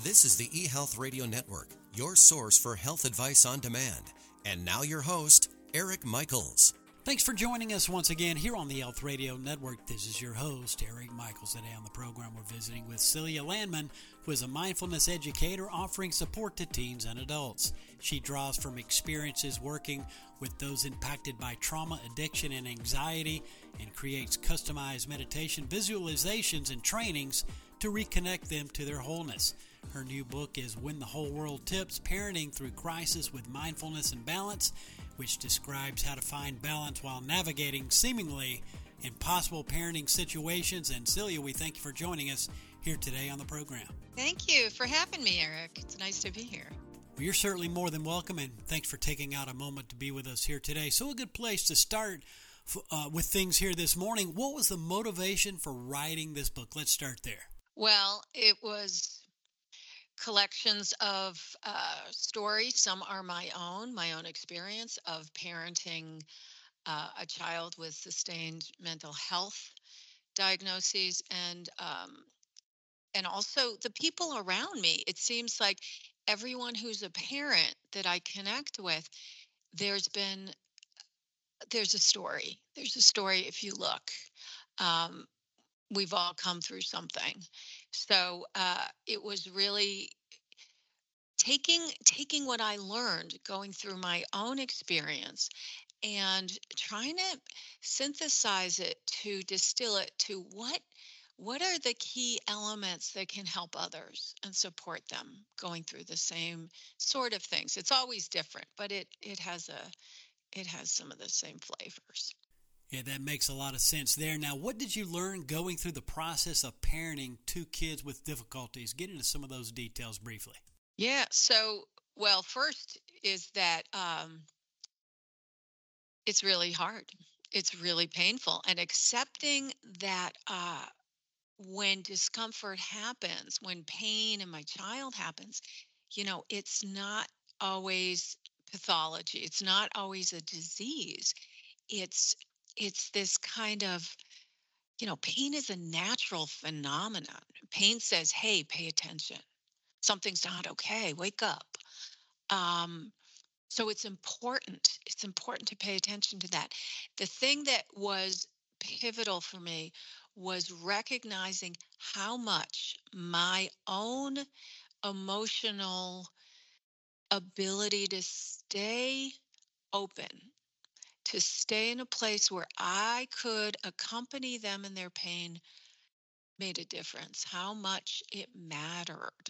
This is the eHealth Radio Network, your source for health advice on demand. And now your host, Eric Michaels. Thanks for joining us once again here on the Health Radio Network. This is your host, Eric Michaels. Today on the program, we're visiting with Celia Landman, who is a mindfulness educator offering support to teens and adults. She draws from experiences working with those impacted by trauma, addiction, and anxiety, and creates customized meditation, visualizations, and trainings to reconnect them to their wholeness. Her new book is When the Whole World Tips, Parenting Through Crisis with Mindfulness and Balance, which describes how to find balance while navigating seemingly impossible parenting situations. And Celia, we thank you for joining us here today on the program. Thank you for having me, Eric. It's nice to be here. Well, you're certainly more than welcome, and thanks for taking out a moment to be with us here today. So a good place to start with things here this morning. What was the motivation for writing this book? Let's start there. Well, it was collections of stories. Some are my own experience of parenting a child with sustained mental health diagnoses, and also the people around me. It seems like everyone who's a parent that I connect with, there's a story. There's a story if you look. We've all come through something. So it was really taking what I learned, going through my own experience, and trying to synthesize it, to distill it to what are the key elements that can help others and support them going through the same sort of things. It's always different, but it has some of the same flavors. Yeah, that makes a lot of sense there. Now, what did you learn going through the process of parenting two kids with difficulties? Get into some of those details briefly. Yeah, so, well, first is that it's really hard. It's really painful. And accepting that when discomfort happens, when pain in my child happens, it's not always pathology. It's not always a disease. It's this kind of, pain is a natural phenomenon. Pain says, hey, pay attention. Something's not okay. Wake up. So it's important. It's important to pay attention to that. The thing that was pivotal for me was recognizing how much my own emotional ability to stay open, to stay in a place where I could accompany them in their pain, made a difference, how much it mattered.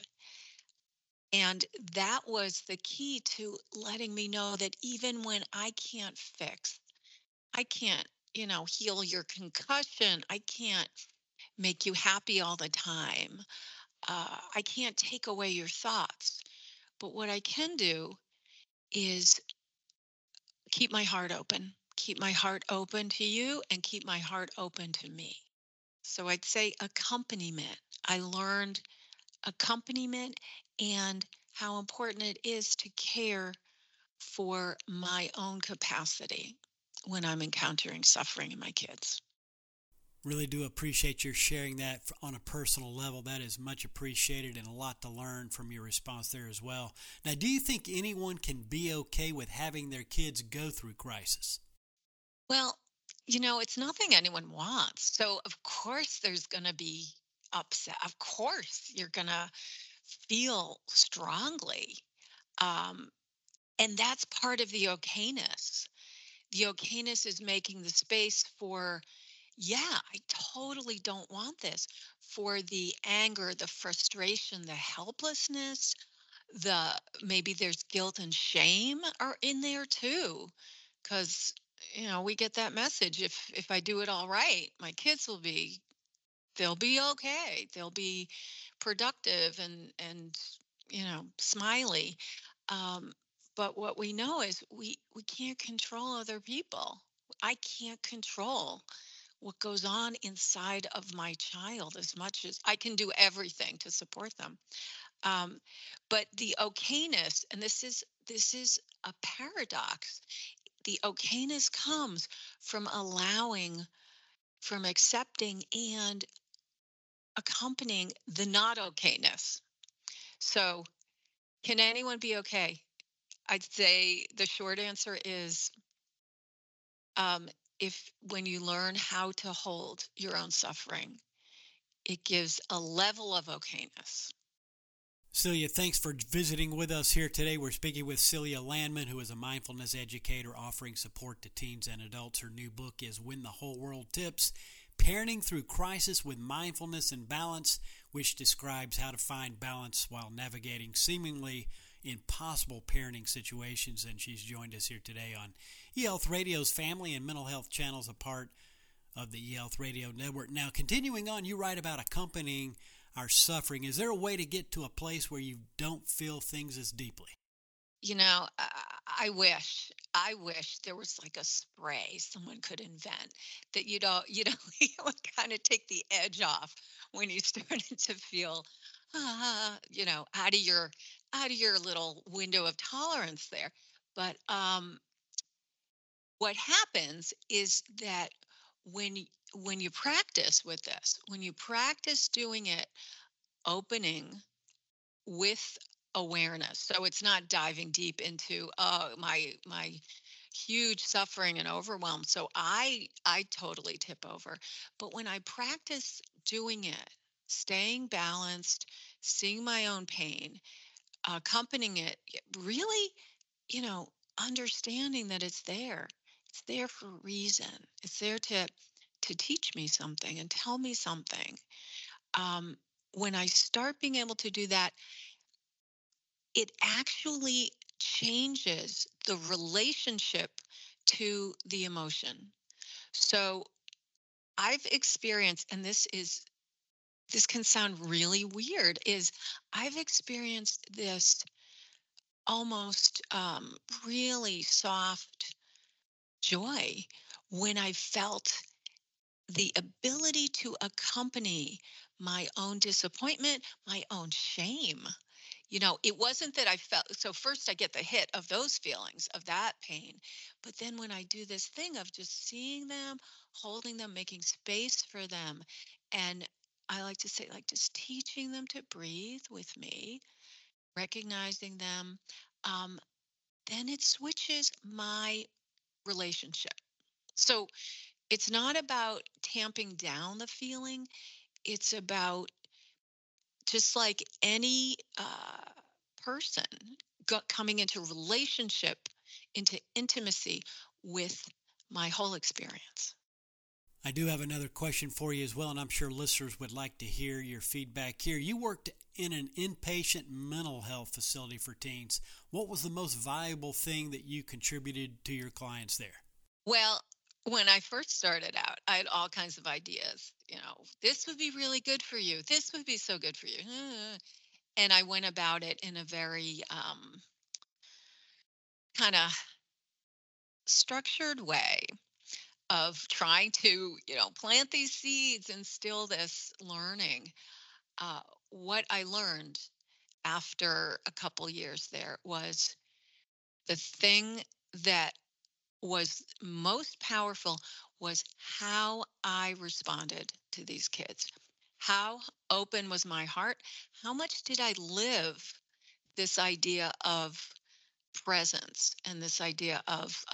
And that was the key to letting me know that even when I can't fix, I can't, heal your concussion, I can't make you happy all the time, I can't take away your thoughts. But what I can do is keep my heart open, keep my heart open to you, and keep my heart open to me. So I'd say accompaniment. I learned accompaniment and how important it is to care for my own capacity when I'm encountering suffering in my kids. Really do appreciate your sharing that on a personal level. That is much appreciated and a lot to learn from your response there as well. Now, do you think anyone can be okay with having their kids go through crisis? Well, it's nothing anyone wants. So, of course, there's going to be upset. Of course, you're going to feel strongly. Um, and that's part of the okayness. The okayness is making the space for, yeah, I totally don't want this, for the anger, the frustration, the helplessness, maybe there's guilt and shame are in there too. Because, we get that message. If I do it all right, my kids they'll be okay. They'll be productive and smiley. Um, but what we know is we can't control other people. I can't control what goes on inside of my child as much as I can do everything to support them. Um, but the okayness, and this is a paradox. The okayness comes from from accepting and accompanying the not okayness. So, can anyone be okay? I'd say the short answer is um, if when you learn how to hold your own suffering, it gives a level of okayness. Celia, thanks for visiting with us here today. We're speaking with Celia Landman, who is a mindfulness educator offering support to teens and adults. Her new book is When the Whole World Tips, Parenting Through Crisis with Mindfulness and Balance, which describes how to find balance while navigating seemingly impossible parenting situations. And she's joined us here today on eHealth Radio's Family and Mental Health channels, a part of the eHealth Radio Network. Now, continuing on, you write about accompanying our suffering. Is there a way to get to a place where you don't feel things as deeply? You know, I wish there was like a spray someone could invent that it would kind of take the edge off when you started to feel, out of your little window of tolerance there. But what happens is that when you practice with this, when you practice doing it, opening with awareness, so it's not diving deep into my huge suffering and overwhelm. So I totally tip over. But when I practice doing it, staying balanced, seeing my own pain, accompanying it, really, understanding that it's there. It's there for a reason. It's there to teach me something and tell me something. Um, when I start being able to do that, it actually changes the relationship to the emotion. So I've experienced, and this can sound really weird, is I've experienced this almost really soft joy when I felt the ability to accompany my own disappointment, my own shame. It wasn't that I felt so first I get the hit of those feelings of that pain. But then when I do this thing of just seeing them, holding them, making space for them, and I like to say, like, just teaching them to breathe with me, recognizing them, um, then it switches my relationship. So it's not about tamping down the feeling, it's about just like any person coming into relationship, into intimacy with my whole experience. I do have another question for you as well, and I'm sure listeners would like to hear your feedback here. You worked in an inpatient mental health facility for teens. What was the most valuable thing that you contributed to your clients there? Well, when I first started out, I had all kinds of ideas. This would be really good for you. This would be so good for you. And I went about it in a very kind of structured way of trying to, plant these seeds, instill this learning. What I learned after a couple years there was the thing that was most powerful was how I responded to these kids. How open was my heart? How much did I live this idea of presence and this idea of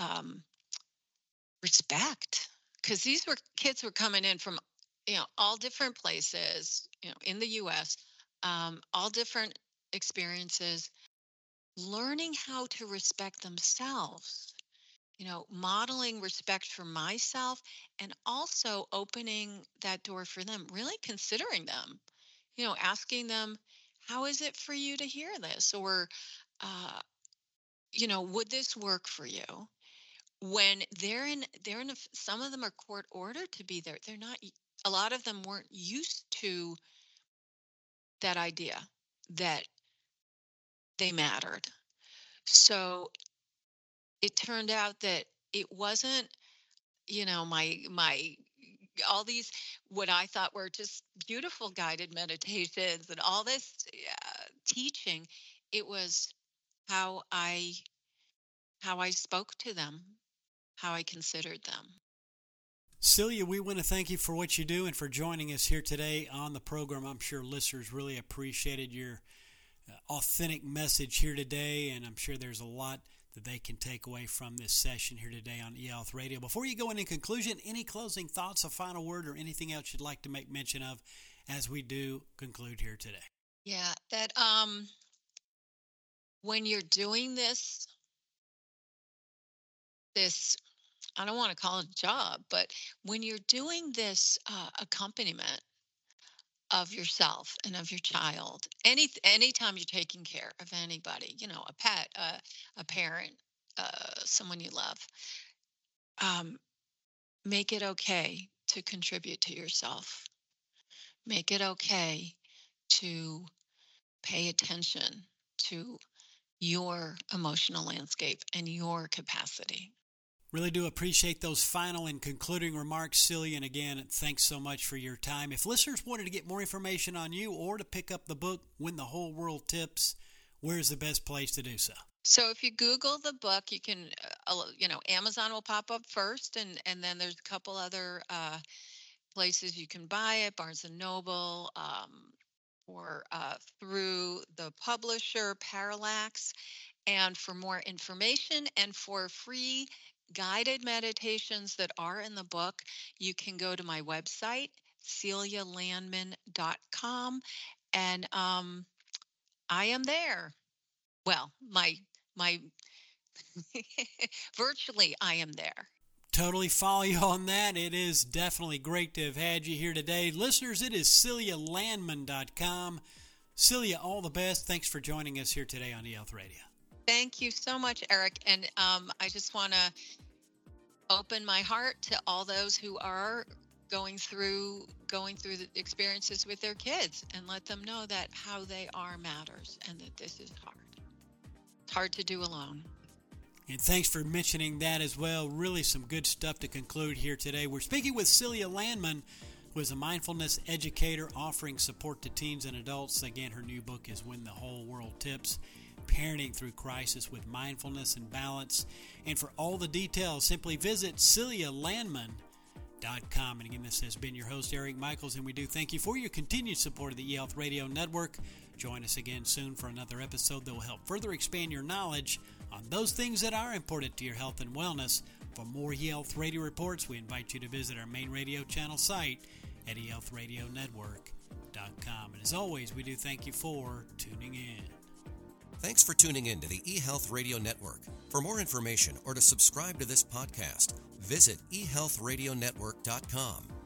respect? Because these were kids were coming in from, all different places, in the U.S., all different experiences, learning how to respect themselves, modeling respect for myself and also opening that door for them, really considering them, asking them, how is it for you to hear this? Or, uh, would this work for you? When some of them are court ordered to be there. They're not, a lot of them weren't used to that idea that they mattered. So it turned out that it wasn't, my all these what I thought were just beautiful guided meditations and all this teaching. It was how I spoke to them, how I considered them. Celia, we want to thank you for what you do and for joining us here today on the program. I'm sure listeners really appreciated your authentic message here today, and I'm sure there's a lot that they can take away from this session here today on eHealth Radio. Before you go in conclusion, any closing thoughts, a final word, or anything else you'd like to make mention of as we do conclude here today? Yeah, that when you're doing this, I don't want to call it a job, but when you're doing this accompaniment of yourself and of your child, anytime you're taking care of anybody, a pet, a parent, someone you love, make it okay to contribute to yourself. Make it okay to pay attention to your emotional landscape and your capacity. Really do appreciate those final and concluding remarks, Celia. And again, thanks so much for your time. If listeners wanted to get more information on you or to pick up the book, When the Whole World Tips, where's the best place to do so? So if you Google the book, you can, Amazon will pop up first, and then there's a couple other places you can buy it, Barnes & Noble, or through the publisher, Parallax. And for more information and for free guided meditations that are in the book, you can go to my website, celialandman.com, and I am there. Well, my virtually I am there. Totally follow you on that. It is definitely great to have had you here today. Listeners, it is celialandman.com. Celia, all the best. Thanks for joining us here today on eHealth Radio. Thank you so much, Eric. And I just want to open my heart to all those who are going through the experiences with their kids, and let them know that how they are matters, and that this is hard. It's hard to do alone. And thanks for mentioning that as well. Really some good stuff to conclude here today. We're speaking with Celia Landman, who is a mindfulness educator offering support to teens and adults. Again, her new book is When the Whole World Tips, Parenting Through Crisis with Mindfulness and Balance. And for all the details, simply visit celialandman.com. And again, this has been your host, Eric Michaels, and we do thank you for your continued support of the eHealth Radio Network. Join us again soon for another episode that will help further expand your knowledge on those things that are important to your health and wellness. For more eHealth Radio reports, we invite you to visit our main radio channel site at eHealthRadioNetwork.com. And as always, we do thank you for tuning in. Thanks for tuning in to the eHealth Radio Network. For more information or to subscribe to this podcast, visit eHealthRadioNetwork.com.